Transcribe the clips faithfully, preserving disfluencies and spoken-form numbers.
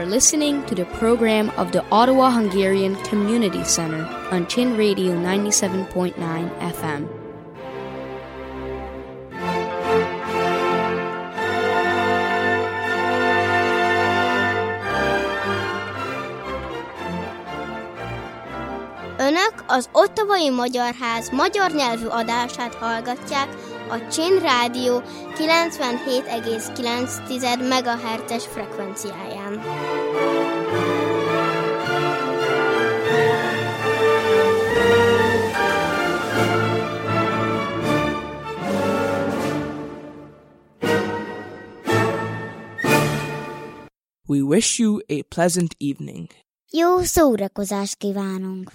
are listening to the program of the Ottawa Hungarian Community Center on Chin Radio ninety-seven point nine F M. Önök az Ottawai Magyar Ház magyar nyelvű adását hallgatják a Chin Rádió kilencvenhét egész kilenc megahertzes frekvenciáján. We wish you a pleasant evening. Jó szórakozást kívánunk!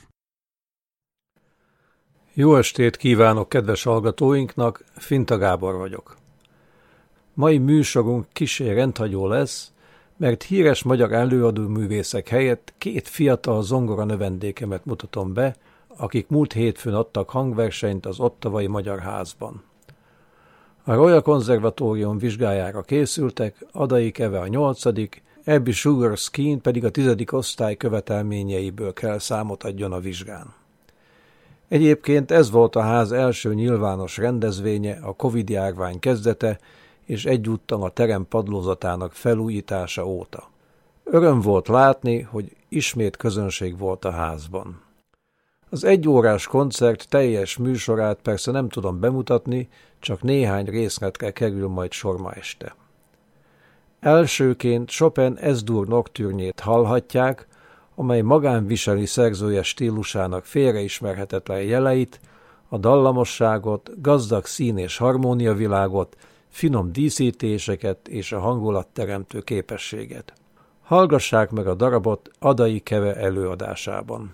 Jó estét kívánok kedves hallgatóinknak, Finta Gábor vagyok. Mai műsorunk kissé rendhagyó lesz, mert híres magyar előadó művészek helyett két fiatal zongora növendékemet mutatom be, akik múlt hétfőn adtak hangversenyt az Ottawai Magyar Házban. A Royal Konzervatórium vizsgájára készültek, Adai Keve a nyolcadik, Abby Sugar Skeen pedig a tizedik osztály követelményeiből kell számot adjon a vizsgán. Egyébként ez volt a ház első nyilvános rendezvénye a Covid-járvány kezdete és egyúttal a terem padlózatának felújítása óta. Öröm volt látni, hogy ismét közönség volt a házban. Az egyórás koncert teljes műsorát persze nem tudom bemutatni, csak néhány részletre kerül majd sor ma este. Elsőként Chopin Es-dur nocturne-jét hallhatják, amely magán viseli szerzője stílusának félreismerhetetlen jeleit, a dallamosságot, gazdag szín- és harmóniavilágot, finom díszítéseket és a hangulatteremtő képességet. Hallgassák meg a darabot Adai Keve előadásában.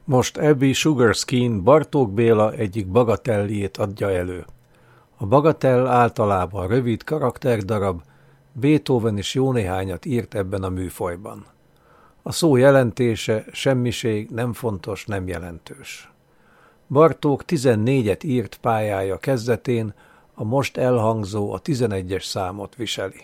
Most Abby Sugarscreen Bartók Béla egyik bagatelljét adja elő. A bagatell általában rövid karakterdarab, Beethoven is jó néhányat írt ebben a műfajban. A szó jelentése semmiség, nem fontos, nem jelentős. Bartók tizennégyet írt pályája kezdetén, a most elhangzó a tizenegyes számot viseli.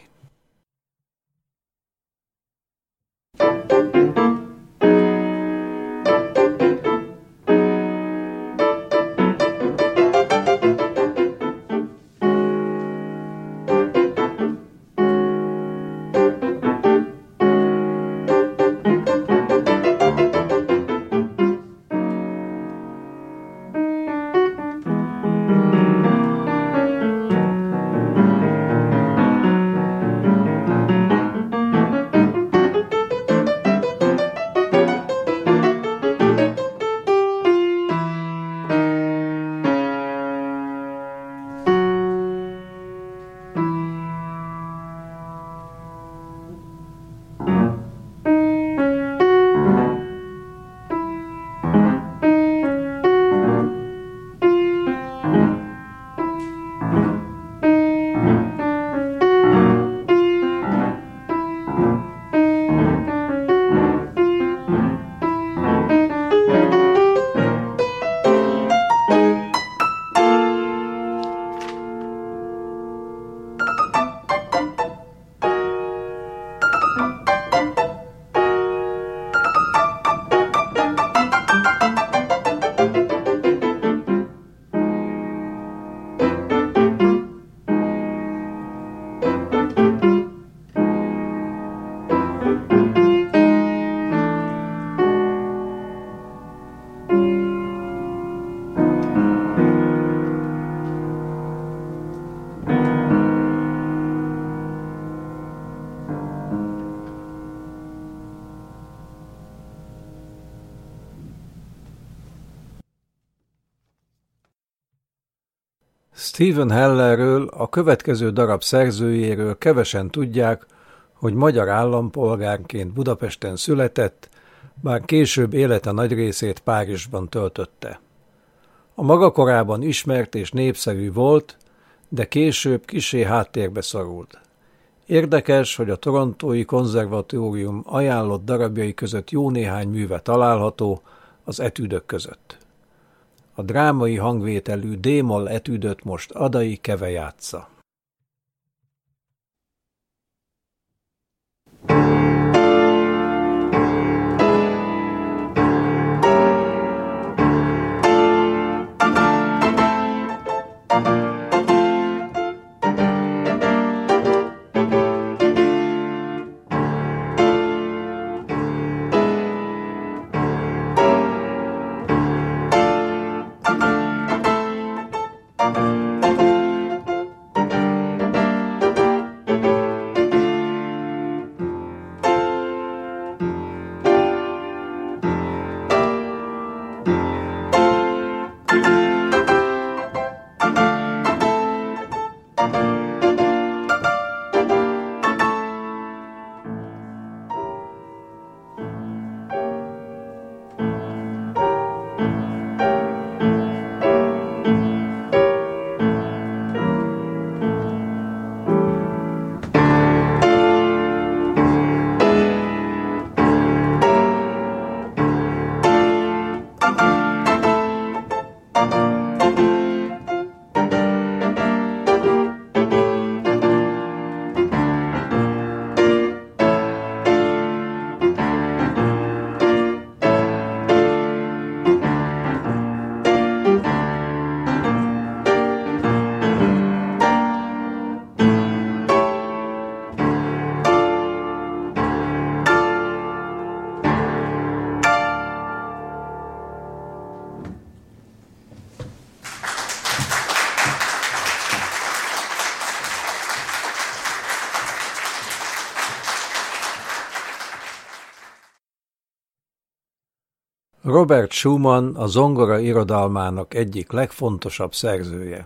Steven Hellerről, a következő darab szerzőjéről kevesen tudják, hogy magyar állampolgárként Budapesten született, bár később élete nagy részét Párizsban töltötte. A maga korában ismert és népszerű volt, de később kissé háttérbe szorult. Érdekes, hogy a Torontói Konzervatórium ajánlott darabjai között jó néhány műve található az etüdök között. A drámai hangvételű D-moll etüdöt most Adai Keve játsza. Robert Schumann a zongora irodalmának egyik legfontosabb szerzője.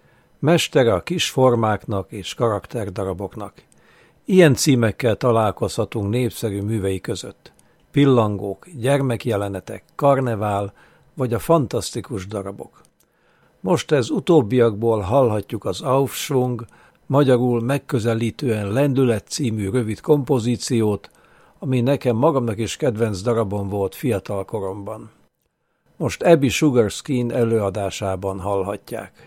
Mestere a kis formáknak és karakterdaraboknak. Ilyen címekkel találkozhatunk népszerű művei között. pillangók, gyermekjelenetek, karnevál vagy a fantasztikus darabok. Most ez utóbbiakból hallhatjuk az Aufschwung, magyarul megközelítően Lendület című rövid kompozíciót, ami nekem magamnak is kedvenc darabom volt fiatal koromban. Most Abby Sugarskeen előadásában hallhatják.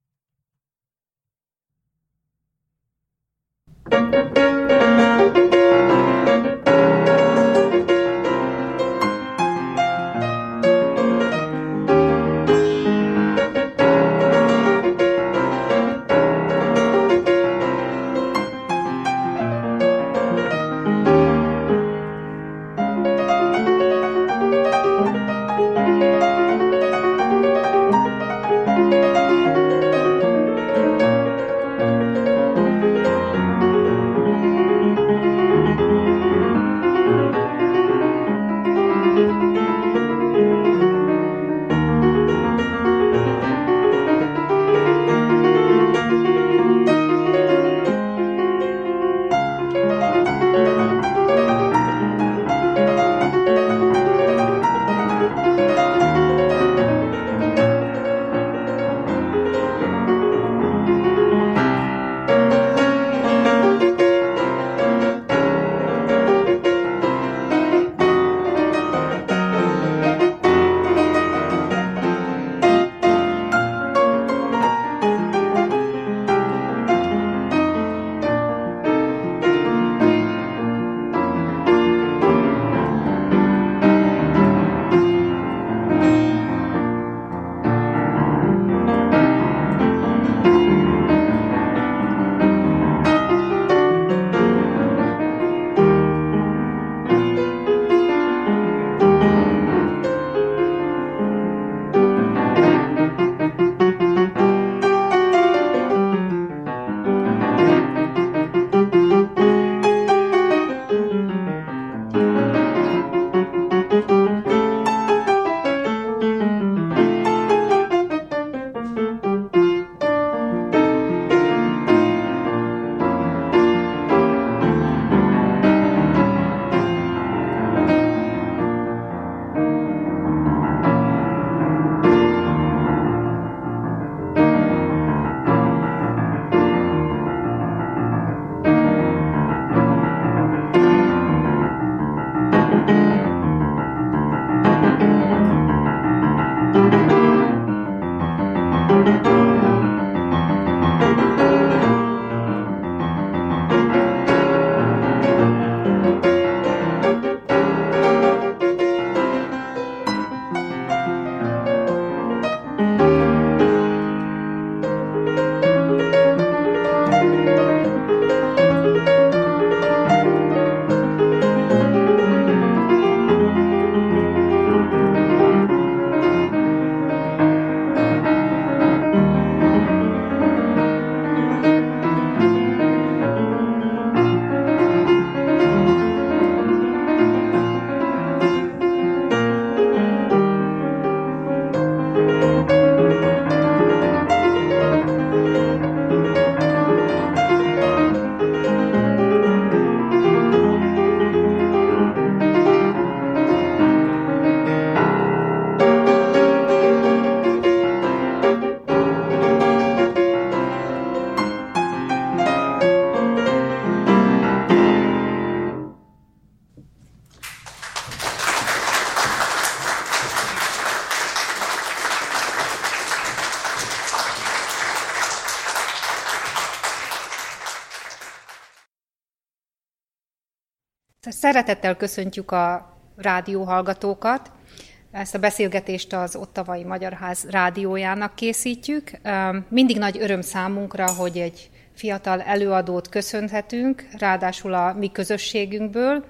Szeretettel köszöntjük a rádióhallgatókat. Ezt a beszélgetést az Ottawai Magyar Ház rádiójának készítjük. Mindig nagy öröm számunkra, hogy egy fiatal előadót köszönhetünk, ráadásul a mi közösségünkből.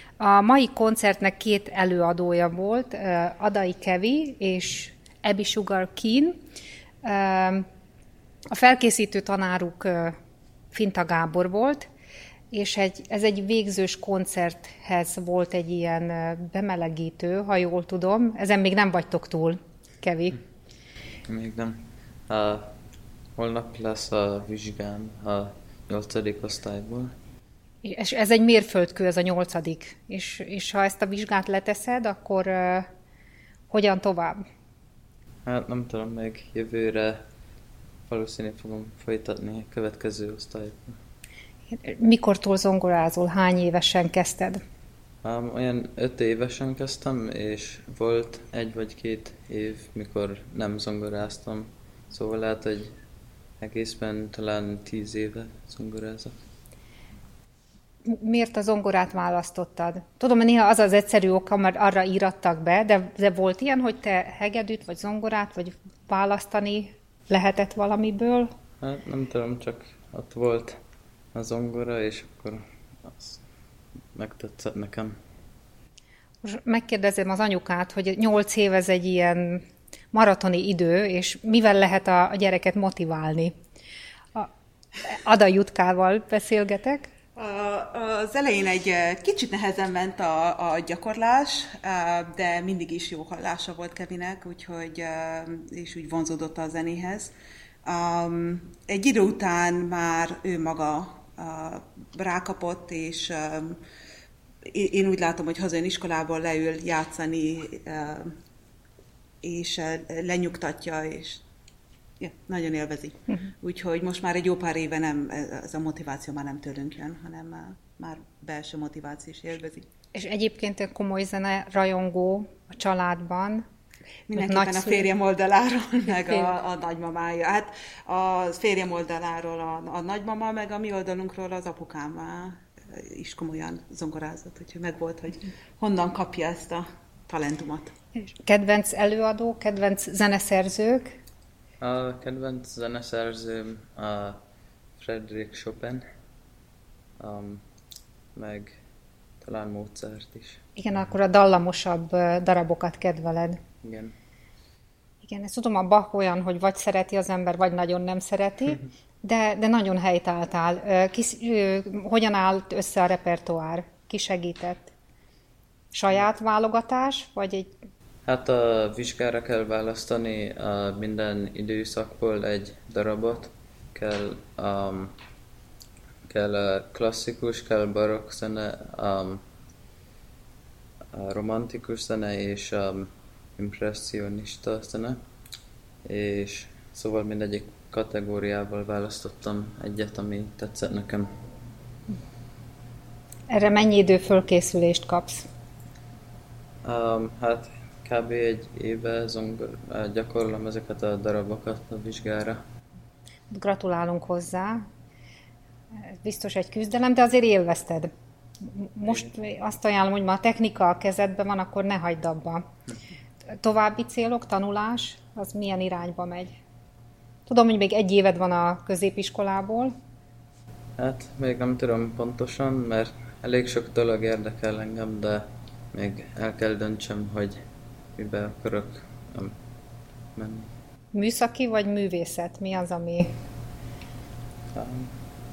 A mai koncertnek két előadója volt, Adai Kevi és Abby Sugarskeen. A felkészítő tanáruk Finta Gábor volt, és egy, ez egy végzős koncerthez volt egy ilyen bemelegítő, ha jól tudom. Ezen még nem vagytok túl, Kevi. Még nem. Uh, holnap lesz a vizsgám a nyolcadik osztályból. És ez egy mérföldkő, ez a nyolcadik. És, és ha ezt a vizsgát leteszed, akkor uh, hogyan tovább? Hát nem tudom, még jövőre valószínűleg fogom folytatni a következő osztályokban. Mikortól zongorázol? Hány évesen kezdted? Um, olyan öt évesen kezdtem, és volt egy vagy két év, mikor nem zongoráztam. Szóval lehet, hogy egészben talán tíz éve zongorázok. Miért a zongorát választottad? Tudom, hogy néha az az egyszerű oka, mert arra írattak be, de, de volt ilyen, hogy te hegedűt, vagy zongorát, vagy választani lehetett valamiből? Hát nem tudom, csak ott volt a zongora, és akkor az megtetszett nekem. Most megkérdezem az anyukát, hogy nyolc év ez egy ilyen maratoni idő, és mivel lehet a, a gyereket motiválni? A Ada Jutkával beszélgetek. Az elején egy kicsit nehezen ment a, a gyakorlás, de mindig is jó hallása volt Kevinnek, úgyhogy, és úgy vonzódott a zenéhez. Egy idő után már ő maga rákapott, és én úgy látom, hogy hazajön iskolából, leül játszani, és lenyugtatja, és ja, nagyon élvezi. Uh-huh. Úgyhogy most már egy jó pár éve nem, ez a motiváció már nem tőlünk jön, hanem már, már belső motiváció is élvezi. És egyébként komoly zene rajongó a családban. Mindenképpen a férjem oldaláról, meg a, a nagymamája. Hát a férjem oldaláról a, a nagymama, meg a mi oldalunkról az apukám is komolyan zongorázott, úgyhogy megvolt, hogy honnan kapja ezt a talentumot. Kedvenc előadó, kedvenc zeneszerzők? A kedvenc zeneszerzőm a Frédéric Chopin, um, meg talán Mozart is. Igen, akkor a dallamosabb darabokat kedveled. Igen. Igen, ezt tudom, a Bach olyan, hogy vagy szereti az ember, vagy nagyon nem szereti, de, de nagyon helytálltál. Ki, hogyan állt össze a repertoár? Ki segített? Saját válogatás, vagy egy... Hát a vizsgára kell választani a minden időszakból egy darabot. Kell, um, kell klasszikus, kell barokk zene, um, romantikus zene és um, impressionista zene. És szóval mindegyik kategóriával választottam egyet, ami tetszett nekem. Erre mennyi idő fölkészülést kapsz? Um, hát kb. Egy éve zongor, gyakorlom ezeket a darabokat a vizsgára. Gratulálunk hozzá. Biztos egy küzdelem, de azért élvezted. Most azt ajánlom, hogy ma a technika a kezedben van, akkor ne hagyd abba. További célok, tanulás, az milyen irányba megy? Tudom, hogy még egy éved van a középiskolából. Hát még nem tudom pontosan, mert elég sok dolog érdekel engem, de még el kell döntsem, hogy mibe akarok menni. Műszaki vagy művészet? Mi az, ami... Um,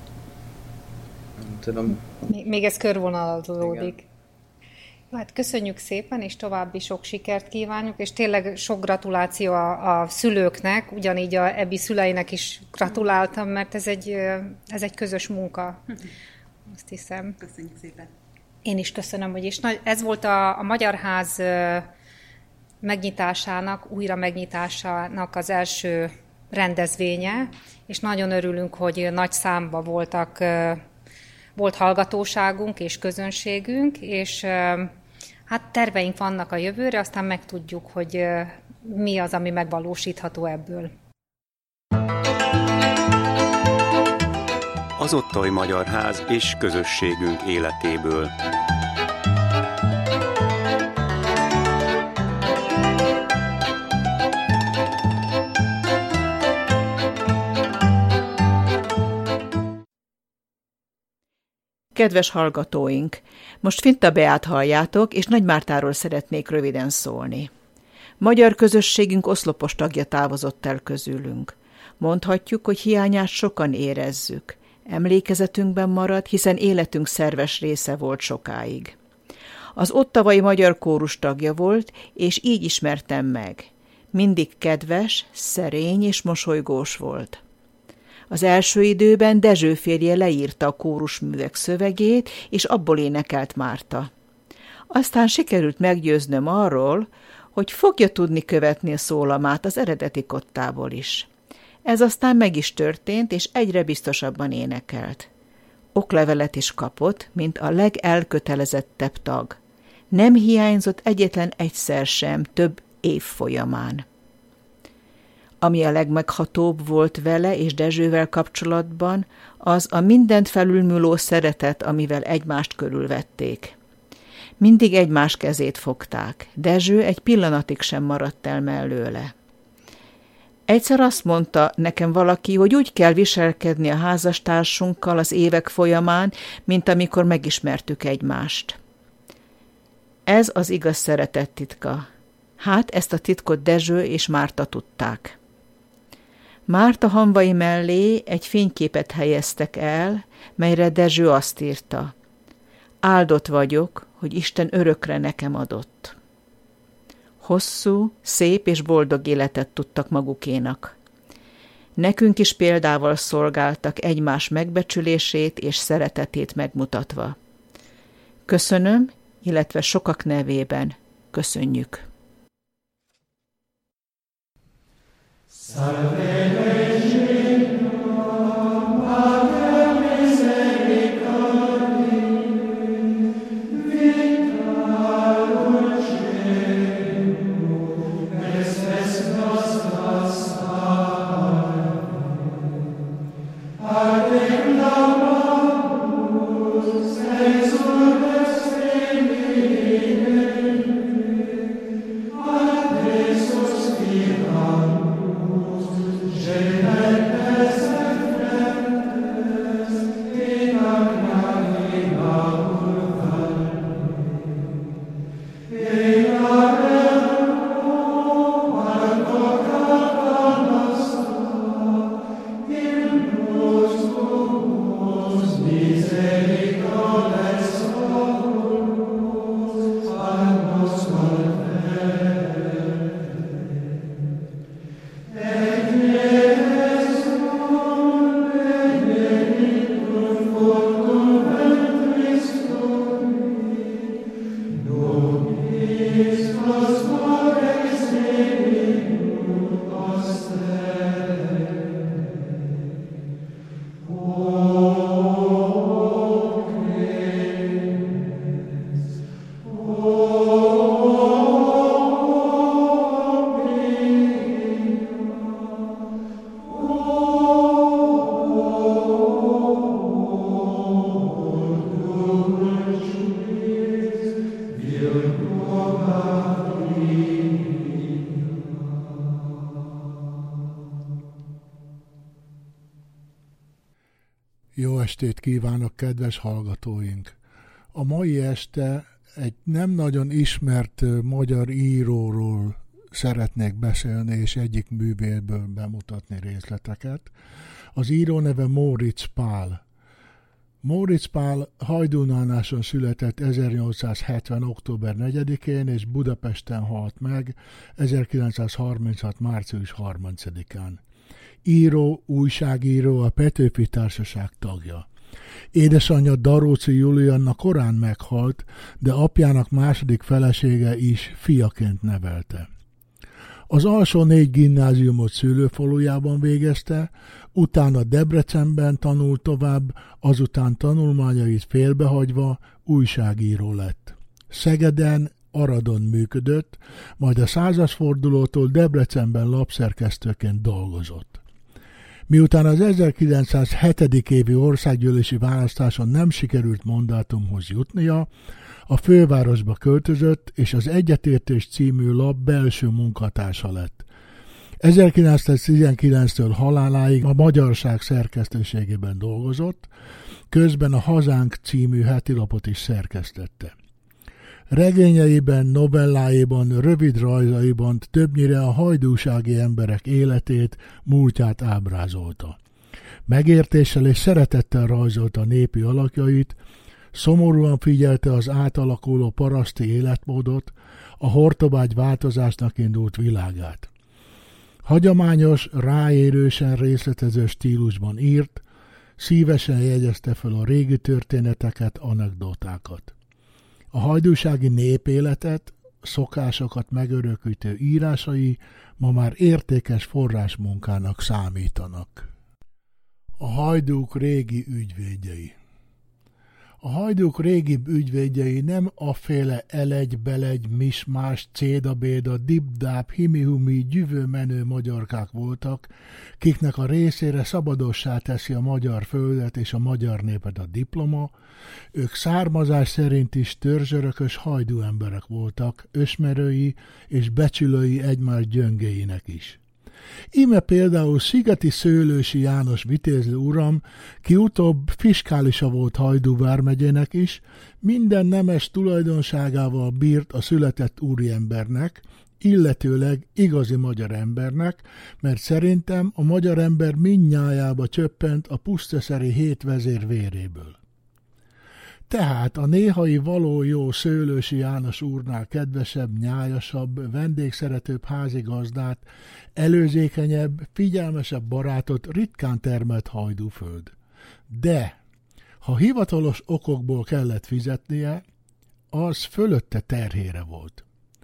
nem tudom. Még ez körvonalazódik. Hát köszönjük szépen, és további sok sikert kívánjuk, és tényleg sok gratuláció a, a szülőknek, ugyanígy a Ebi szüleinek is gratuláltam, mert ez egy, ez egy közös munka, azt hiszem. Köszönjük szépen. Én is köszönöm, hogy is. Ez volt a, a Magyar Ház megnyitásának, újra megnyitásának az első rendezvénye, és nagyon örülünk, hogy nagy számba voltak, volt hallgatóságunk és közönségünk, és hát terveink vannak a jövőre, aztán megtudjuk, hogy mi az, ami megvalósítható ebből. Az Ottawai Magyar Ház és közösségünk életéből. Kedves hallgatóink! Most Finta Beát halljátok, és Nagy Mártáról szeretnék röviden szólni. Magyar közösségünk oszlopos tagja távozott el közülünk. Mondhatjuk, hogy hiányát sokan érezzük. Emlékezetünkben marad, hiszen életünk szerves része volt sokáig. Az ottawai magyar kórus tagja volt, és így ismertem meg. Mindig kedves, szerény és mosolygós volt. Az első időben Dezső férje leírta a kórusművek szövegét, és abból énekelt Márta. Aztán sikerült meggyőznöm arról, hogy fogja tudni követni a szólamát az eredeti kottából is. Ez aztán meg is történt, és egyre biztosabban énekelt. Oklevelet is kapott, mint a legelkötelezettebb tag. Nem hiányzott egyetlen egyszer sem több év folyamán. Ami a legmeghatóbb volt vele és Dezsővel kapcsolatban, az a mindent felülmúló szeretet, amivel egymást körülvették. Mindig egymás kezét fogták. Dezső egy pillanatig sem maradt el mellőle. Egyszer azt mondta nekem valaki, hogy úgy kell viselkedni a házastársunkkal az évek folyamán, mint amikor megismertük egymást. Ez az igaz szeretet titka. Hát ezt a titkot Dezső és Márta tudták. Márta hamvai mellé egy fényképet helyeztek el, melyre Dezső azt írta: áldott vagyok, hogy Isten örökre nekem adott. Hosszú, szép és boldog életet tudtak magukénak. Nekünk is példával szolgáltak egymás megbecsülését és szeretetét megmutatva. Köszönöm, illetve sokak nevében köszönjük. Jó estét kívánok, kedves hallgatóink! A mai este egy nem nagyon ismert magyar íróról szeretnék beszélni, és egyik művéből bemutatni részleteket. Az író neve Móricz Pál. Móricz Pál Hajdúnánáson született ezernyolcszázhetven. október negyedikén, és Budapesten halt meg ezerkilencszázharminchat. március harmincadikán. Író, újságíró, a Petőfi Társaság tagja. Édesanyja Daróczy Julianna korán meghalt, de apjának második felesége is fiaként nevelte. Az alsó négy gimnáziumot szülőfalujában végezte, utána Debrecenben tanult tovább, azután tanulmányait félbehagyva újságíró lett. Szegeden, Aradon működött, majd a századfordulótól Debrecenben lapszerkesztőként dolgozott. Miután az ezerkilencszázhetedik évi országgyűlési választáson nem sikerült mandátumhoz jutnia, a fővárosba költözött, és az Egyetértés című lap belső munkatársa lett. ezerkilencszáztizenkilenctől haláláig a Magyarság szerkesztőségében dolgozott, közben a Hazánk című hetilapot is szerkesztette. Regényeiben, novelláiban, rövid rajzaiban többnyire a hajdúsági emberek életét, múltját ábrázolta. Megértéssel és szeretettel rajzolta népi alakjait, szomorúan figyelte az átalakuló paraszti életmódot, a hortobágy változásnak indult világát. Hagyományos, ráérősen részletező stílusban írt, szívesen jegyezte fel a régi történeteket, anekdotákat. A hajdúsági népéletet, szokásokat megörökítő írásai ma már értékes forrásmunkának számítanak. A hajdúk régi ügyvédjei. A hajdúk régibb ügyvédjei nem aféle elegy-belegy, mismás, cédabéda, dibdáb, himihumi, gyűvőmenő magyarkák voltak, kiknek a részére szabadossá teszi a magyar földet és a magyar népet a diploma, ők származás szerint is törzsörökös hajdú emberek voltak, ösmerői és becsülői egymás gyöngéinek is. Íme például Szigeti Szőlősi János vitézlő uram, ki utóbb fiskálisa volt Hajdú vármegyének is, minden nemes tulajdonságával bírt a született úriembernek, illetőleg igazi magyar embernek, mert szerintem a magyar ember mindnyájába csöppent a pusztaszeri hét vezér véréből. Tehát a néhai való jó Szőlősi János úrnál kedvesebb, nyájasabb, vendégszeretőbb házigazdát, előzékenyebb, figyelmesebb barátot ritkán termelt Hajdúföld. De, ha hivatalos okokból kellett fizetnie, az fölötte terhére volt.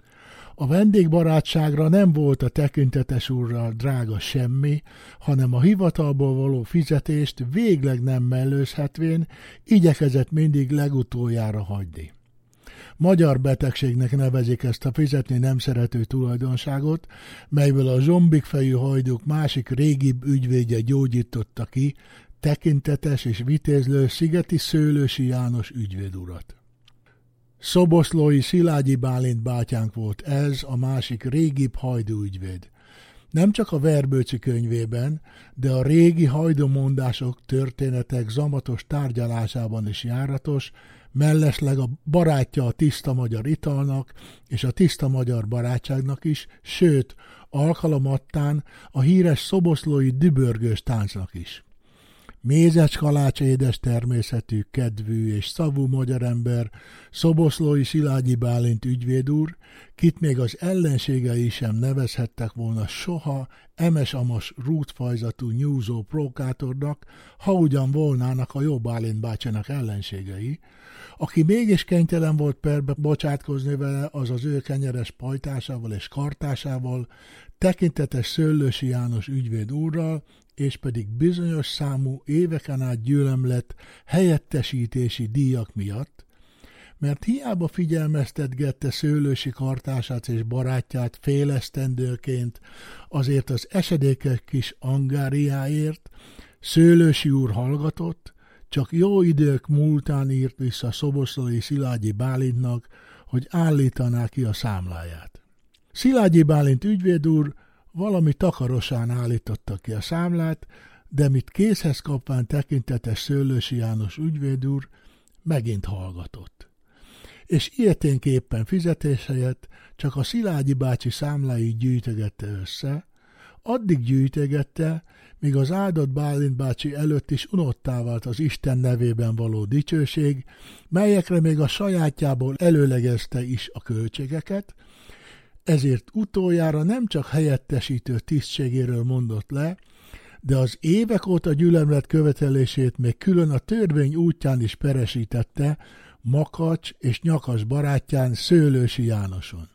A vendégbarátságra nem volt a tekintetes úrral drága semmi, hanem a hivatalból való fizetést végleg nem mellőzhetvén igyekezett mindig legutoljára hagyni. Magyar betegségnek nevezik ezt a fizetni nem szerető tulajdonságot, melyből a zsombikfejű hajdúk másik régibb ügyvédje gyógyította ki tekintetes és vitézlő Szigeti Szőlősi János ügyvédurat. Szoboszlói Szilágyi Bálint bátyánk volt ez a másik régibb hajdú ügyvéd. Nem csak a Verbőci könyvében, de a régi hajdúmondások, történetek zamatos tárgyalásában is járatos, mellesleg a barátja a tiszta magyar italnak és a tiszta magyar barátságnak is, sőt, alkalomattán a híres szoboszlói dübörgős táncnak is. Mézes kalács édes természetű, kedvű és szavú magyar ember, Szoboszlói Szilágyi Bálint ügyvéd úr, kit még az ellenségei sem nevezhettek volna soha emes-amas rútfajzatú nyúzó prókátornak, ha ugyan volnának a jó Bálint bácsának ellenségei, aki mégis kénytelen volt perbe bocsátkozni vele, az az ő kenyeres pajtásával és kartásával, tekintetes Szőlősi János ügyvéd úrral, és pedig bizonyos számú éveken át gyűlömlett helyettesítési díjak miatt, mert hiába figyelmeztetgette Szőlősi kartását és barátját félesztendőként azért az esedékes kis angáriáért, Szőlősi úr hallgatott, csak jó idők múltán írt vissza Szoboszlói Szilágyi Bálintnak, hogy állítaná ki a számláját. Szilágyi Bálint ügyvéd úr valami takarosán állította ki a számlát, de mit készhez kapván tekintetes Szőlősi János ügyvéd úr megint hallgatott. És ilyeténképpen fizetés helyett csak a Szilágyi bácsi számláit gyűjtögette össze, addig gyűjtögette, míg az áldott Bálint bácsi előtt is unottá vált az Isten nevében való dicsőség, melyekre még a sajátjából előlegezte is a költségeket, ezért utoljára nem csak helyettesítő tisztségéről mondott le, de az évek óta gyülemlet követelését még külön a törvény útján is peresítette Makacs és Nyakas barátján, Szőlősi Jánoson.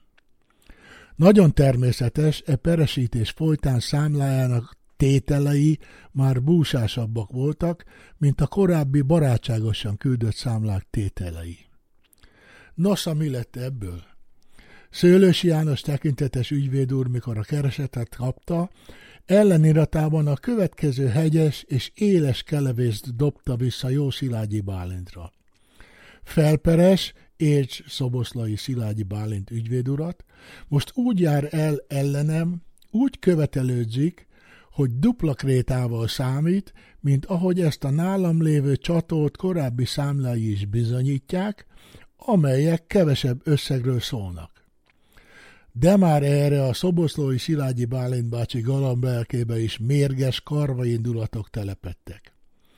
Nagyon természetes, e peresítés folytán számlájának tételei már búsásabbak voltak, mint a korábbi barátságosan küldött számlák tételei. Nosza, mi lett ebből? Szőlősi János tekintetes ügyvéd úr, mikor a keresetet kapta, elleniratában a következő hegyes és éles kelevést dobta vissza jó Szilágyi Bálintra. Felperes, érts Szoboszlai Szilágyi Bálint ügyvéd urat, most úgy jár el ellenem, úgy követelődzik, hogy dupla krétával számít, mint ahogy ezt a nálam lévő csatolt korábbi számlái is bizonyítják, amelyek kevesebb összegről szólnak. De már erre a Szoboszlói Szilágyi Bálint bácsi galambelkébe is mérges karvaindulatok telepettek.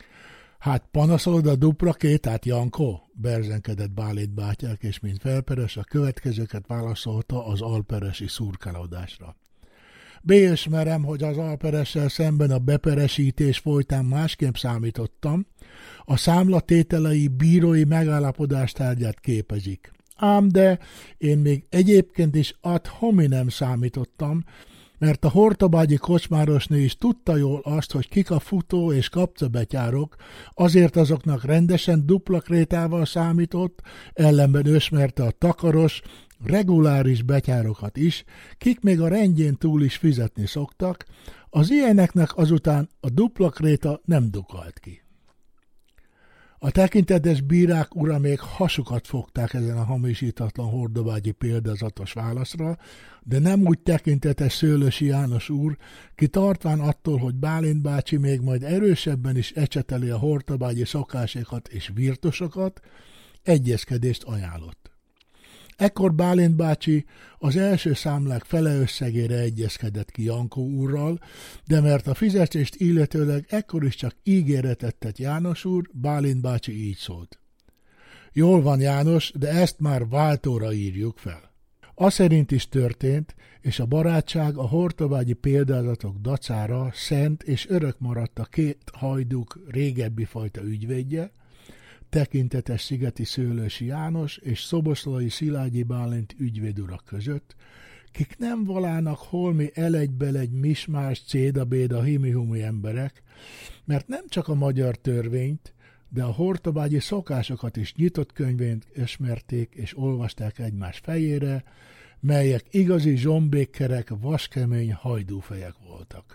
Hát panaszolod a dupla kétát, Jankó? Berzenkedett Bálint bátyák, és mint felperes a következőket válaszolta az alperesi szurkálódásra. Beismerem, hogy az alperessel szemben a beperesítés folytán másképp számítottam, a számlatételei bírói megállapodás tárgyát képezik. Ám de én még egyébként is ad hominem számítottam, mert a hortobágyi kocsmárosnő is tudta jól azt, hogy kik a futó és kapcabetyárok, azért azoknak rendesen dupla krétával számított, ellenben ösmerte a takaros, reguláris betyárokat is, kik még a rendjén túl is fizetni szoktak, az ilyeneknek azután a dupla kréta nem dukalt ki. A tekintetes bírák ura még hasukat fogták ezen a hamisítatlan hortobágyi példazatos válaszra, de nem úgy tekintetes Szőlősi János úr, ki tartván attól, hogy Bálint bácsi még majd erősebben is ecseteli a hortobágyi szokásokat és virtusokat, egyezkedést ajánlott. Ekkor Bálint bácsi az első számlák fele összegére egyezkedett ki Jankó úrral, de mert a fizetést illetőleg ekkor is csak ígéretet tett János úr, Bálint bácsi így szólt. Jól van, János, de ezt már váltóra írjuk fel. Az szerint is történt, és a barátság a hortobágyi példázatok dacára szent és örök maradt a két hajduk régebbi fajta ügyvédje, tekintetes Szigeti Szőlősi János és Szoboszlai Szilágyi Bálint ügyvédurak között, kik nem valának holmi elegy-belegy mismás céda-béda himi-humi emberek, mert nem csak a magyar törvényt, de a hortobágyi szokásokat is nyitott könyvén ismerték és olvasták egymás fejére, melyek igazi zsombékkerek, vaskemény hajdúfejek voltak.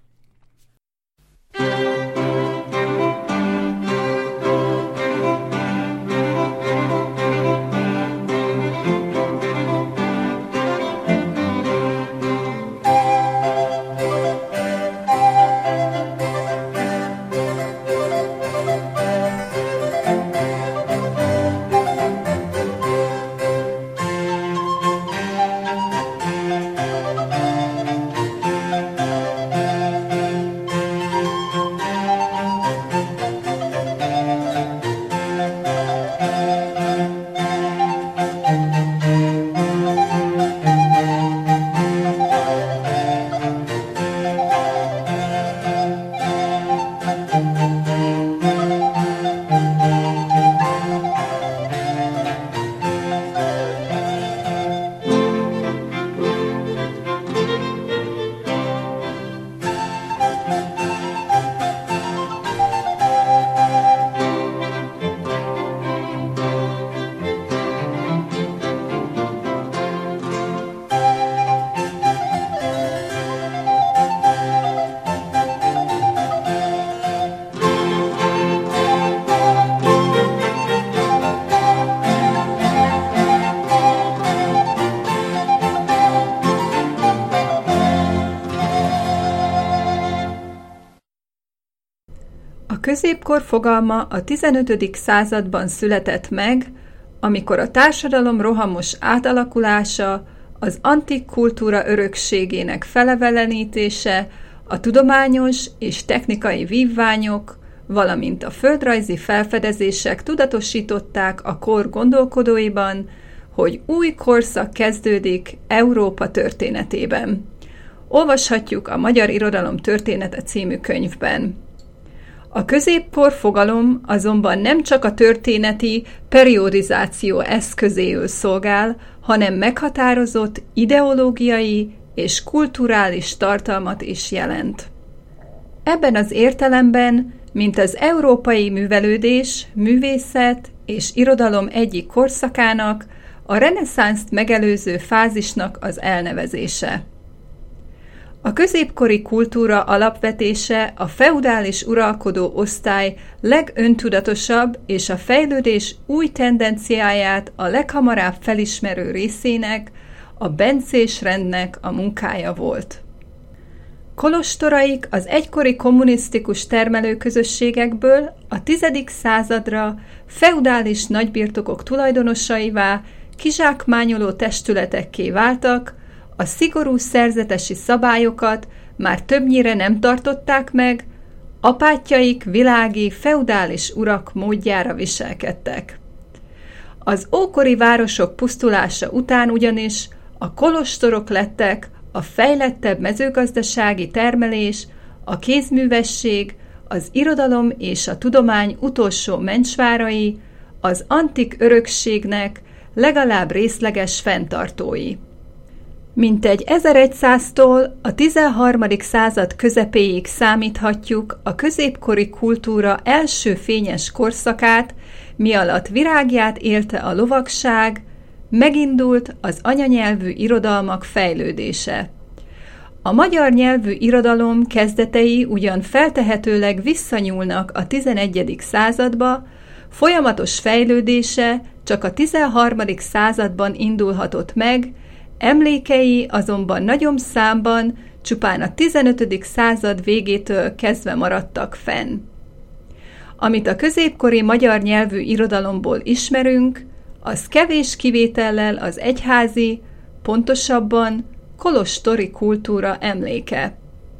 A középkor fogalma a tizenötödik században született meg, amikor a társadalom rohamos átalakulása, az antik kultúra örökségének felevelenítése, a tudományos és technikai vívványok, valamint a földrajzi felfedezések tudatosították a kor gondolkodóiban, hogy új korszak kezdődik Európa történetében. Olvashatjuk a Magyar Irodalom története című könyvben. A középkor fogalom azonban nem csak a történeti periodizáció eszközéül szolgál, hanem meghatározott ideológiai és kulturális tartalmat is jelent. Ebben az értelemben, mint az európai művelődés, művészet és irodalom egyik korszakának, a reneszánszt megelőző fázisnak az elnevezése. A középkori kultúra alapvetése a feudális uralkodó osztály legöntudatosabb és a fejlődés új tendenciáját a leghamarabb felismerő részének, a bencés rendnek a munkája volt. Kolostoraik az egykori kommunisztikus termelőközösségekből a tizedik századra feudális nagybirtokok tulajdonosaivá, kizsákmányoló testületekké váltak, a szigorú szerzetesi szabályokat már többnyire nem tartották meg, apátjaik világi feudális urak módjára viselkedtek. Az ókori városok pusztulása után ugyanis a kolostorok lettek a fejlettebb mezőgazdasági termelés, a kézművesség, az irodalom és a tudomány utolsó mencsvárai, az antik örökségnek legalább részleges fenntartói. Mintegy ezerszáztól a tizenharmadik század közepéig számíthatjuk a középkori kultúra első fényes korszakát, mi alatt virágját élte a lovagság, megindult az anyanyelvű irodalmak fejlődése. A magyar nyelvű irodalom kezdetei ugyan feltehetőleg visszanyúlnak a tizenegyedik századba, folyamatos fejlődése csak a tizenharmadik században indulhatott meg, emlékei azonban nagyobb számban csupán a tizenötödik század végétől kezdve maradtak fenn. Amit a középkori magyar nyelvű irodalomból ismerünk, az kevés kivétellel az egyházi, pontosabban kolostori kultúra emléke.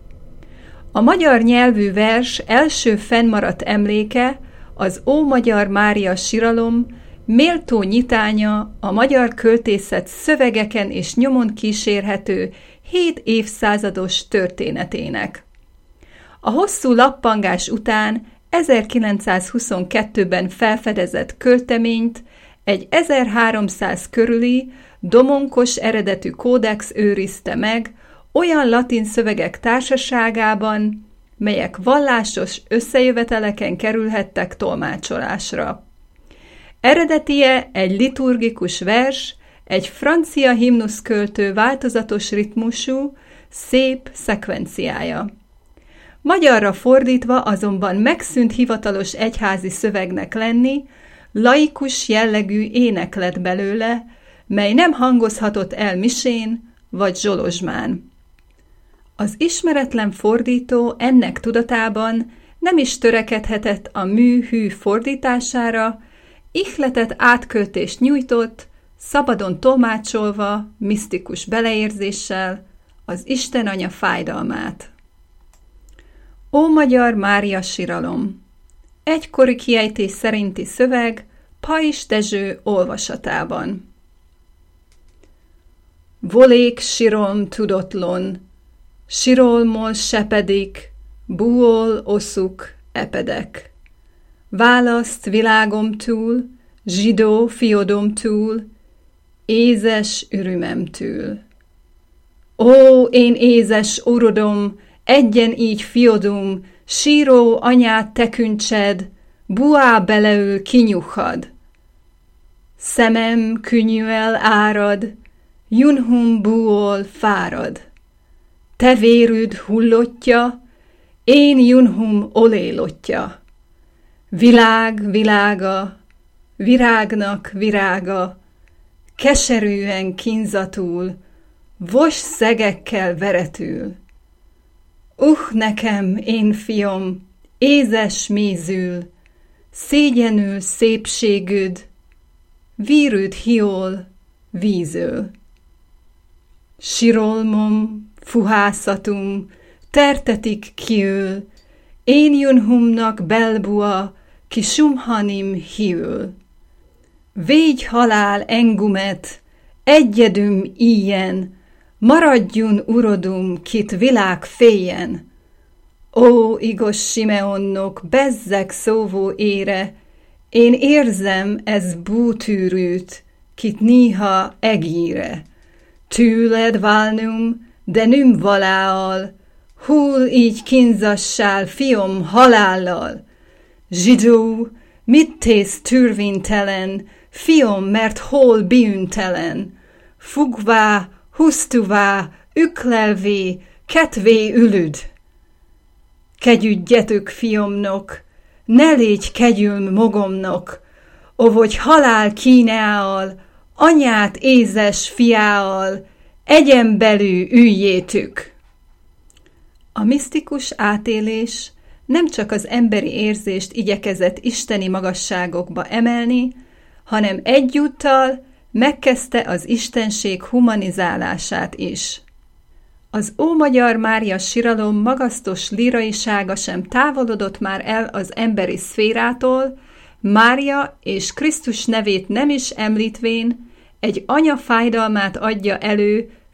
A magyar nyelvű vers első fennmaradt emléke az Ómagyar Mária siralom méltó nyitánya a magyar költészet szövegeken és nyomon kísérhető hét évszázados történetének. A hosszú lappangás után ezerkilencszázhuszonkettőben felfedezett költeményt egy ezerháromszáz körüli, domonkos eredetű kódex őrizte meg olyan latin szövegek társaságában, melyek vallásos összejöveteleken kerülhettek tolmácsolásra. Eredetie egy liturgikus vers, egy francia himnuszköltő változatos ritmusú, szép szekvenciája. Magyarra fordítva azonban megszűnt hivatalos egyházi szövegnek lenni, laikus jellegű ének lett belőle, mely nem hangozhatott el misén vagy zsolozsmán. Az ismeretlen fordító ennek tudatában nem is törekedhetett a mű hű fordítására, ihletett átköltést nyújtott, szabadon tolmácsolva, misztikus beleérzéssel az Isten Anya fájdalmát. Ómagyar Mária siralom. Egykori kiejtés szerinti szöveg Pajzs Dezső olvasatában. Volék sirolm tudotlon, sirolmol sepedik, buol oszuk epedek. Választ világom túl, zsidó fiodom túl, ézes ürümem túl. Ó, én ézes urodom, egyen így fiodum, síró anyát tekintsed, buá beleül kinyughad. Szemem könnyűel árad, junhum buol fárad. Te vérüd hullottja, én junhum olélottja. Világ világa, virágnak virága, keserűen kínzatul, vos szegekkel veretül. Uh, nekem, én fiom, ézes mézül, szégyenül szépségüd, vírüd hiol, vízöl. Sirolmom, fuhászatum, tertetik kiül, én junhumnak belbua, ki sumhanim hiül. Végy halál engumet, egyedüm íjen, maradjun urodum, kit világ féljen. Ó, igaz Simeonnok, bezzeg szóvó ére, én érzem ez bútűrűt, kit néha egíre. Tőled válnum, de nüm valáal, hull így kínzassál, fiom, halállal. Zsidó, mit tész törvénytelen, fiom, mert hol bűntelen? Fugvá, husztuvá, üklelvé, ketvé ülüd. Kegyüdjetök fiomnok, ne légy kegyülm mogomnok, ovogy halál kíneál, anyát ézes fiáal, egyenbelű üljétük. A misztikus átélés nem csak az emberi érzést igyekezett isteni magasságokba emelni, hanem egyúttal megkezdte az istenség humanizálását is. Az Ómagyar Mária siralom magasztos líraisága sem távolodott már el az emberi szférától, Mária és Krisztus nevét nem is említvén egy anya fájdalmát adja elő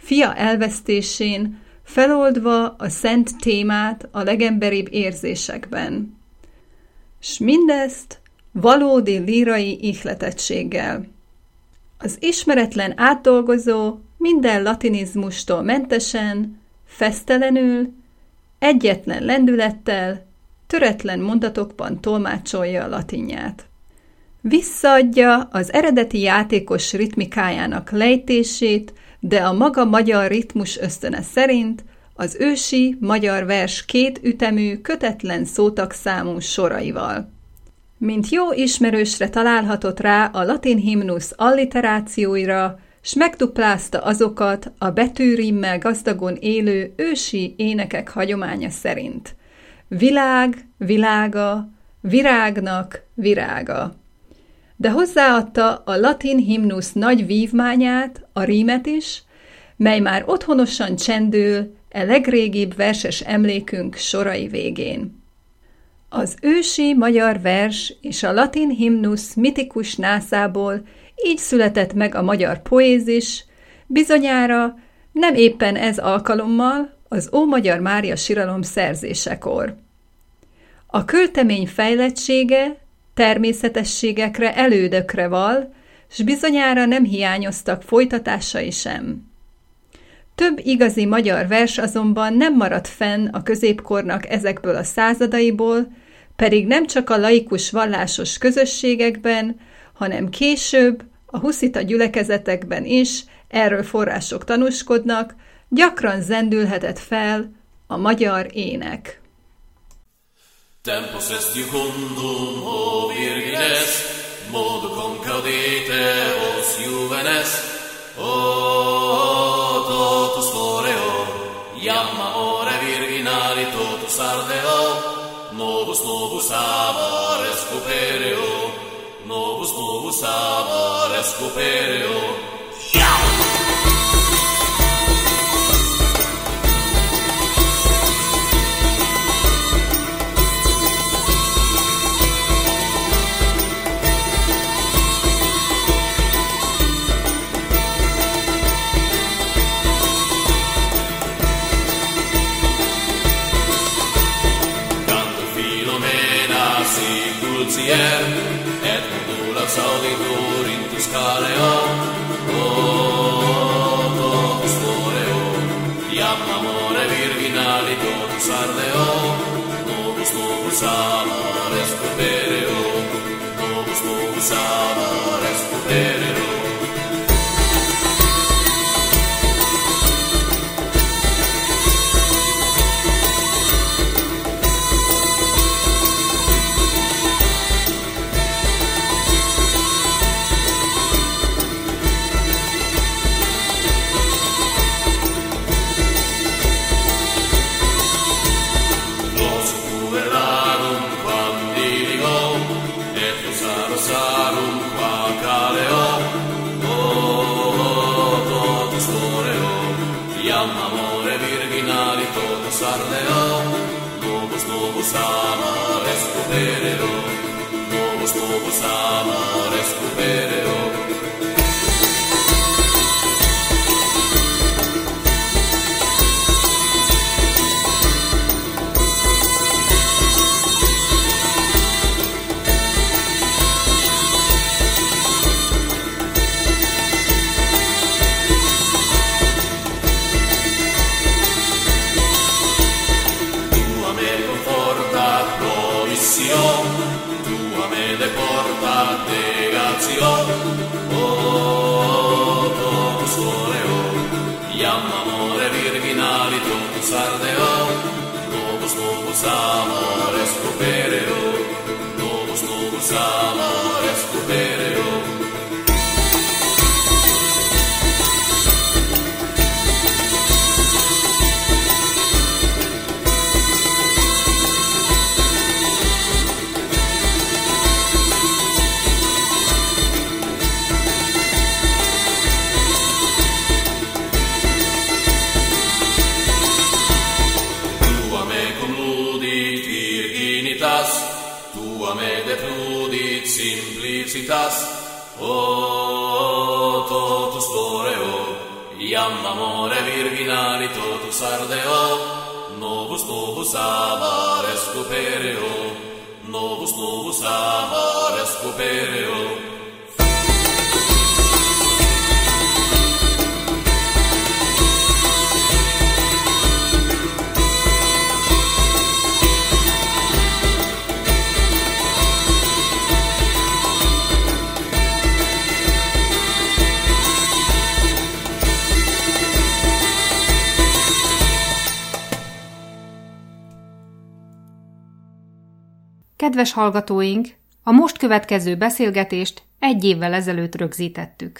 fia elvesztésén, feloldva a szent témát a legemberibb érzésekben. S mindezt valódi lírai ihletettséggel. Az ismeretlen átdolgozó minden latinizmustól mentesen, fesztelenül, egyetlen lendülettel, töretlen mondatokban tolmácsolja a latinját. Visszaadja az eredeti játékos ritmikájának lejtését, de a maga magyar ritmus ösztöne szerint az ősi magyar vers két ütemű, kötetlen szótagszámú soraival. Mint jó ismerősre találhatott rá a latin himnusz alliterációira, s megduplázta azokat a betűrimmel gazdagon élő ősi énekek hagyománya szerint. Világ, világa, virágnak, virága. De hozzáadta a latin himnusz nagy vívmányát, a rímet is, mely már otthonosan csendül e legrégibb verses emlékünk sorai végén. Az ősi magyar vers és a latin himnusz mitikus nászából így született meg a magyar poézis, bizonyára nem éppen ez alkalommal az Ómagyar Mária siralom szerzésekor. A költemény fejlettsége természetességekre, elődökre val, s bizonyára nem hiányoztak folytatásai sem. Több igazi magyar vers azonban nem maradt fenn a középkornak ezekből a századaiból, pedig nem csak a laikus vallásos közösségekben, hanem később a huszita gyülekezetekben is, erről források tanúskodnak, gyakran zendülhetett fel a magyar ének. Tempus est iucundum, o virgines, modum caudite vos juvenes, o totus floreo, iam amore virginali totus ardeo, novus novus amor escupereo, novus novus amor escupereo. Et modulas auditur intus caleo, o totus floreo, iam amore virginali totus ardeo, novus novus amor escupereo, novus novus amor escupereo. Novus novus amor escupereo, novus novus amor escupereo. Tua me deporta negatio, o totus floreo, iam amore virginali totus ardeo, novus novus amor escupereo, novus novus amor escupereo. Tua me depludit simplicitas, o totus floreo, iam iam amore virginali totus ardeo, novus novus amor escupereo, novus novus amor escupereo. Kedves hallgatóink, a most következő beszélgetést egy évvel ezelőtt rögzítettük.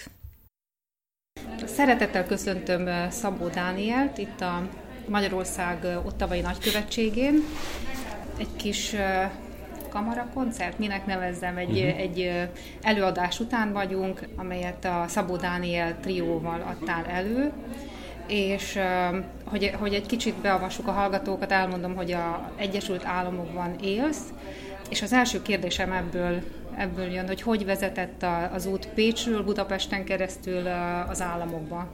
Szeretettel köszöntöm Szabó Dánielt itt a Magyarország Ottawai Nagykövetségén. Egy kis kamarakoncert, minek nevezzem, egy, uh-huh. egy előadás után vagyunk, amelyet a Szabó Dániel trióval adtál elő. És hogy, hogy egy kicsit beavassuk a hallgatókat, elmondom, hogy az Egyesült Államokban élsz, és az első kérdésem ebből, ebből jön, hogy hogy vezetett az út Pécsről Budapesten keresztül az államokba?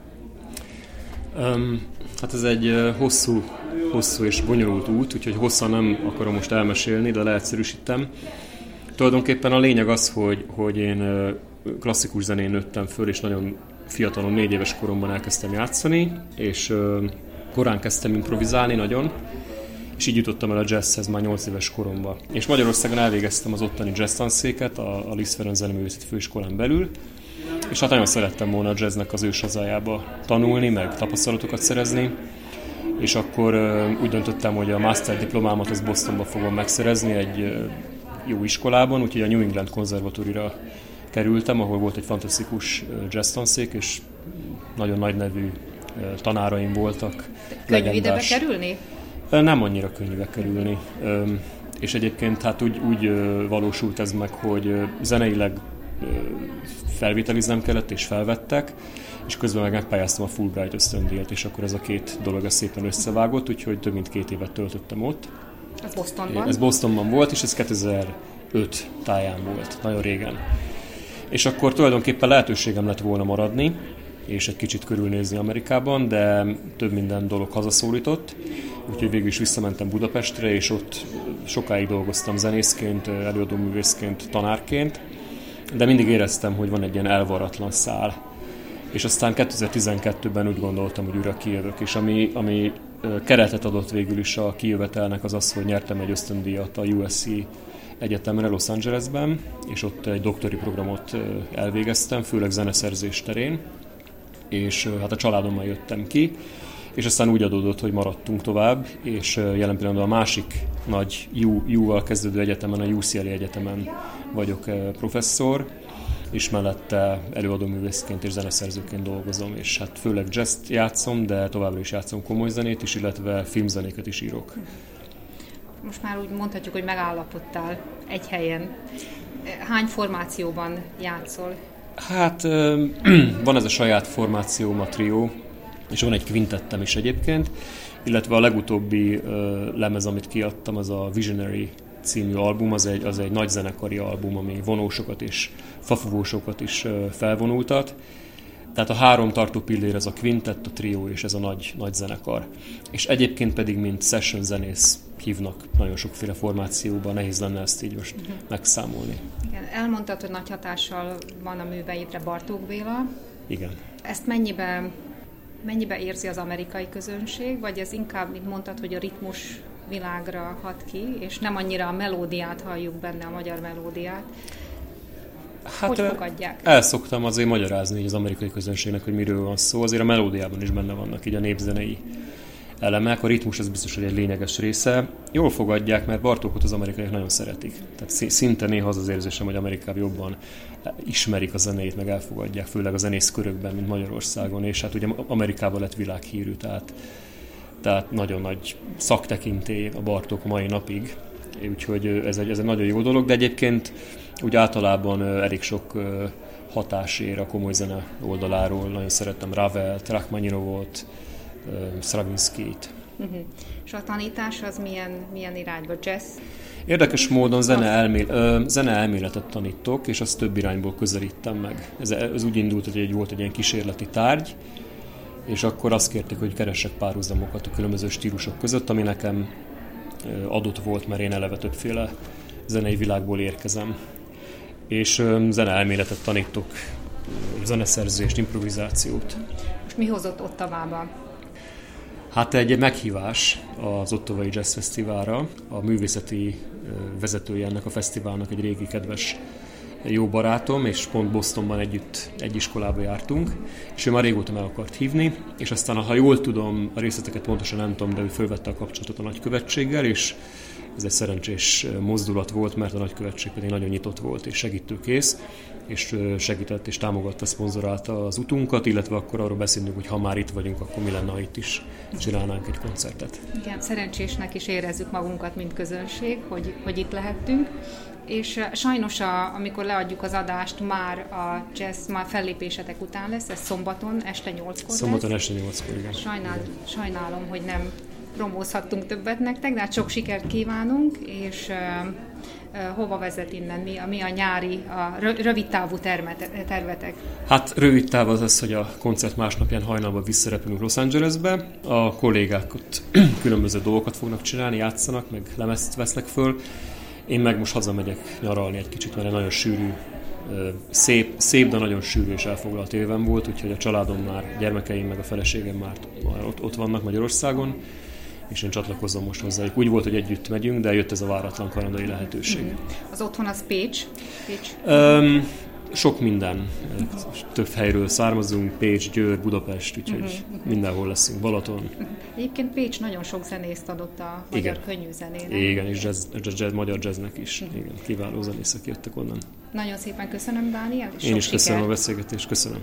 Um, hát ez egy hosszú, hosszú és bonyolult út, úgyhogy hosszan nem akarom most elmesélni, de leegyszerűsítem. Tulajdonképpen a lényeg az, hogy, hogy én klasszikus zenén nőttem föl, és nagyon fiatalon, négy éves koromban elkezdtem játszani, és uh, korán kezdtem improvizálni nagyon, és így jutottam el a jazzhez már nyolc éves koromban. És Magyarországon elvégeztem az ottani jazz tanszéket a, a Liszt Ferenc Zeneművészeti Főiskolán belül, és hát nagyon szerettem volna a jazznek az őshazájába tanulni, meg tapasztalatokat szerezni, és akkor uh, úgy döntöttem, hogy a master diplomámat az Bostonba fogom megszerezni egy uh, jó iskolában, úgyhogy a New England Konzervatóriumra kerültem, ahol volt egy fantasztikus jazz tanszék, és nagyon nagy nevű tanáraim voltak. Könnyű ide bekerülni? Nem annyira könnyű bekerülni. És egyébként hát úgy, úgy valósult ez meg, hogy zeneileg felvételiznem kellett, és felvettek, és közben meg megpályáztam a Fulbright ösztöndíjat, és akkor ez a két dolog szépen összevágott, úgyhogy több mint két évet töltöttem ott. Ez Bostonban? Ez Bostonban volt, és ez kétezer-öt táján volt, nagyon régen. És akkor tulajdonképpen lehetőségem lett volna maradni, és egy kicsit körülnézni Amerikában, de több minden dolog hazaszólított, úgyhogy végül is visszamentem Budapestre, és ott sokáig dolgoztam zenészként, előadóművészként, tanárként, de mindig éreztem, hogy van egy ilyen elvarratlan szál. És aztán kétezer-tizenkettőben úgy gondoltam, hogy újra kijövök, és ami, ami keretet adott végül is a kijövetelnek az az, hogy nyertem egy ösztöndíjat a U S C egyetemre Los Angelesben, és ott egy doktori programot elvégeztem, főleg zeneszerzés terén, és hát a családommal jöttem ki, és aztán úgy adódott, hogy maradtunk tovább, és jelen pillanatban a másik nagy U-val kezdődő egyetemen, a U C L A egyetemen vagyok professzor, és mellette előadóművészként és zeneszerzőként dolgozom, és hát főleg jazzt játszom, de továbbra is játszom komoly zenét is, illetve filmzenéket is írok. Most már úgy mondhatjuk, hogy megállapodtál egy helyen. Hány formációban játszol? Hát van ez a saját formációm, a trió, és van egy kvintettem is egyébként, illetve a legutóbbi lemez, amit kiadtam, az a Visionary című album, az egy, az egy nagy zenekari album, ami vonósokat és fafúvósokat is felvonultat. Tehát a három tartó pillér, ez a kvintett, a trió és ez a nagy, nagy zenekar. És egyébként pedig, mint session zenész hívnak nagyon sokféle formációban, nehéz lenne ezt így most uh-huh. megszámolni. Igen, elmondtad, hogy nagy hatással van a műveidre Bartók Béla. Igen. Ezt mennyibe, mennyibe érzi az amerikai közönség, vagy ez inkább, mint mondtad, hogy a ritmus világra hat ki, és nem annyira a melódiát halljuk benne, a magyar melódiát? Hát hogy fogadják? El szoktam azért magyarázni az amerikai közönségnek, hogy miről van szó. Azért a melódiában is benne vannak így a népzenei elemek. A ritmus az biztos, hogy egy lényeges része. Jól fogadják, mert Bartókot az amerikaiak nagyon szeretik. Tehát szinte néha az az érzésem, hogy Amerikában jobban ismerik a zenét, meg elfogadják, főleg a zenészkörökben, mint Magyarországon. És hát ugye Amerikában lett világhírű, tehát, tehát nagyon nagy szaktekintély a Bartók mai napig. Úgyhogy ez egy, ez egy nagyon jó dolog, de egyébként úgy általában elég sok hatás ér a komoly zene oldaláról. Nagyon szerettem Ravelt, Rachmaninovot, Stravinskijt. Uh-huh. És a tanítás az milyen, milyen irányba? Jazz? Érdekes módon zene, elmél, zene elméletet tanítok, és azt több irányból közelítem meg. Ez, ez úgy indult, hogy egy, volt egy ilyen kísérleti tárgy, és akkor azt kérték, hogy keressek párhuzamokat a különböző stílusok között, ami nekem adott volt, mert én eleve többféle zenei világból érkezem. És zeneelméletet tanítok, zeneszerzést, improvizációt. Most mi hozott Ottavába? Hát egy meghívás az Ottawai Jazz Fesztiválra. A művészeti vezetője ennek a fesztiválnak egy régi kedves jó barátom, és pont Bostonban együtt egy iskolába jártunk, és ő már régóta meg akart hívni, és aztán, ha jól tudom, a részleteket pontosan nem tudom, de ő fölvette a kapcsolatot a nagykövetséggel, és ez egy szerencsés mozdulat volt, mert a nagykövetség pedig nagyon nyitott volt és segítőkész, és segített és támogatta, szponzorálta az utunkat, illetve akkor arról beszélünk, hogy ha már itt vagyunk, akkor mi lenne, ha itt is csinálnánk egy koncertet. Igen, szerencsésnek is érezzük magunkat, mint közönség, hogy, hogy itt lehettünk. És sajnos, a, amikor leadjuk az adást, már a jazz már fellépésetek után lesz, ez szombaton este nyolckor Szombaton lesz. este nyolckor, igen. Sajnál, sajnálom, hogy nem promózhattunk többet nektek, de hát sok sikert kívánunk, és uh, uh, hova vezet innen, mi a, mi a nyári, a rövid távú termet, tervetek? Hát rövid táv az az, hogy a koncert másnapján hajnalban visszarepülünk Los Angelesbe, a kollégák ott különböző dolgokat fognak csinálni, játszanak, meg lemezt vesznek föl. Én meg most hazamegyek nyaralni egy kicsit, mert egy nagyon sűrű, szép, szép, de nagyon sűrű és elfoglalt évem volt, úgyhogy a családom már, gyermekeim meg a feleségem már, már ott, ott vannak Magyarországon, és én csatlakozom most hozzájuk. Úgy volt, hogy együtt megyünk, de jött ez a váratlan kanadai lehetőség. Mm-hmm. Az otthon az Pécs? Pécs. Um, sok minden. Több helyről származunk, Pécs, Győr, Budapest, úgyhogy uh-huh. mindenhol leszünk, Balaton. Egyébként Pécs nagyon sok zenészt adott a magyar Igen. könnyű zenének. Igen, és jazz, jazz, jazz, magyar jazznek is. Uh-huh. Igen, kiváló zenészek jöttek onnan. Nagyon szépen köszönöm, Dániel, és Én is sok köszönöm sikert. a beszélgetést, köszönöm.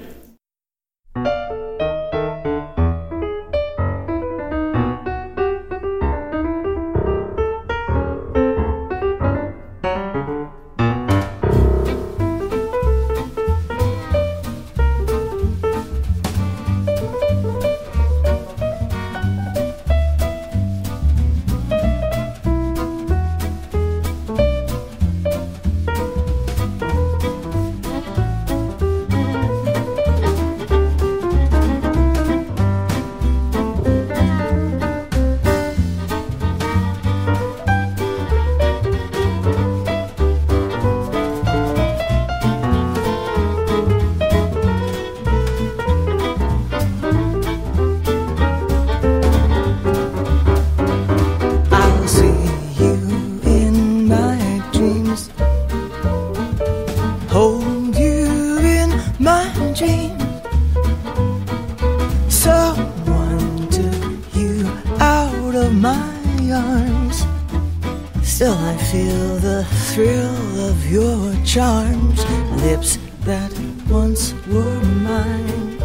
Charms, lips that once were mine,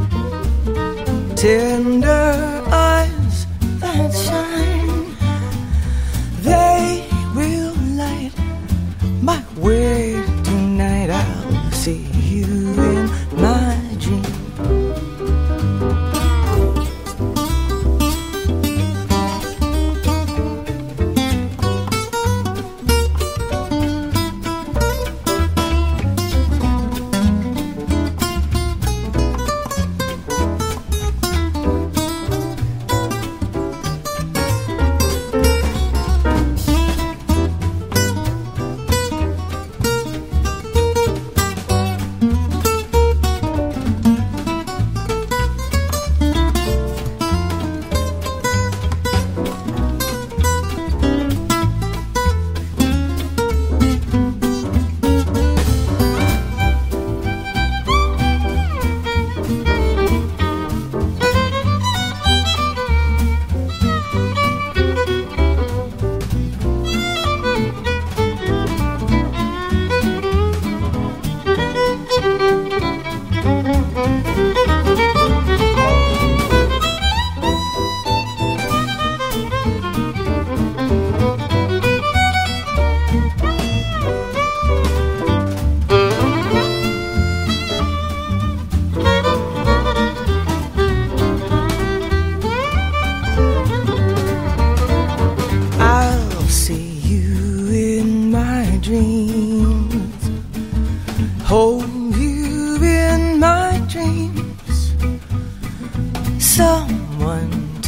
tender eyes that shine, they will light my way tonight. I'll see you in my dream.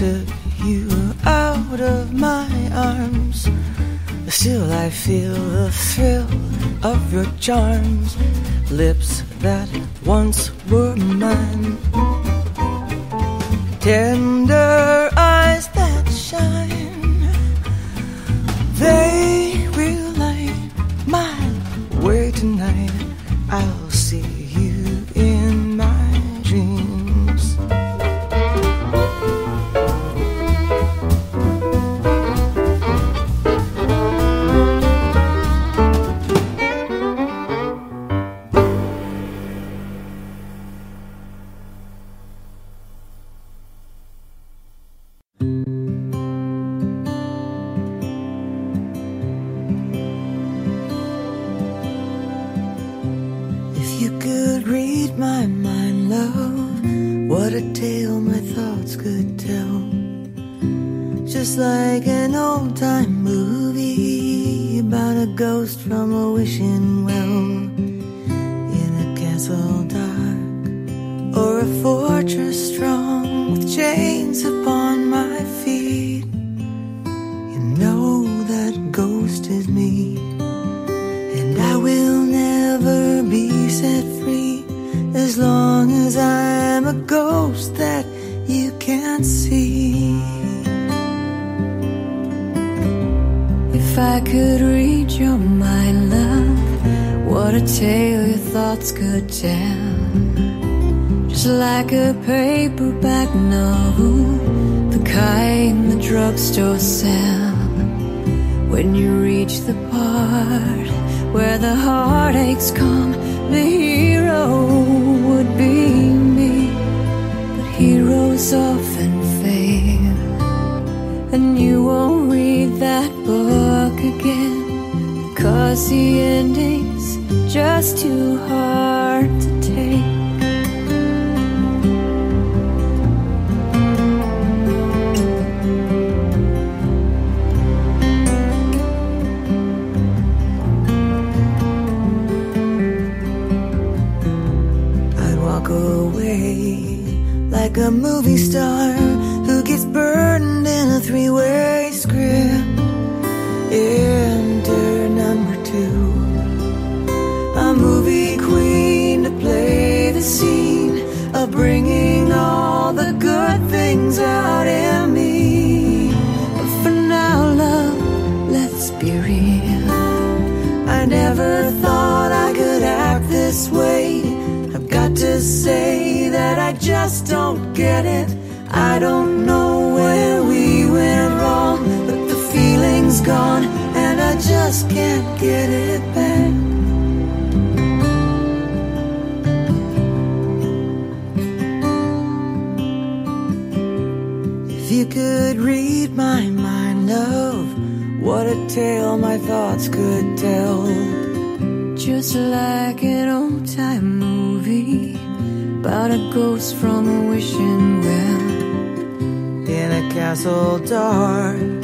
took you out of my arms, still I feel the thrill of your charms, lips that once were mine, tender eyes that shine, they will light my way tonight. I'll see you in my dreams. My mind, love, what a tale my thoughts could tell. Just like an old-time movie about a ghost from a wishing well, in a castle dark or a fortress strong with chains upon my feet. You know that ghost is me, and I will never be set free as long as I am a ghost that you can't see. If I could read your mind, love, what a tale your thoughts could tell. Just like a paperback novel, the kind the drugstore sell. When you reach the part where the heartaches come, the hero would be me. But heroes often fail, and you won't read that book again, 'cause the ending's just too hard to take. Like a movie star who gets burned in a three-way script. Enter number two, a movie queen to play the scene of bringing all the good things out in me. But for now, love, let's be real. I never thought I could act this way. I've got to say that I just don't get it. I don't know where we went wrong, but the feeling's gone and I just can't get it back. If you could read my mind, love, what a tale my thoughts could tell. Just like an old-time movie about a ghost from a wishing well, in a castle dark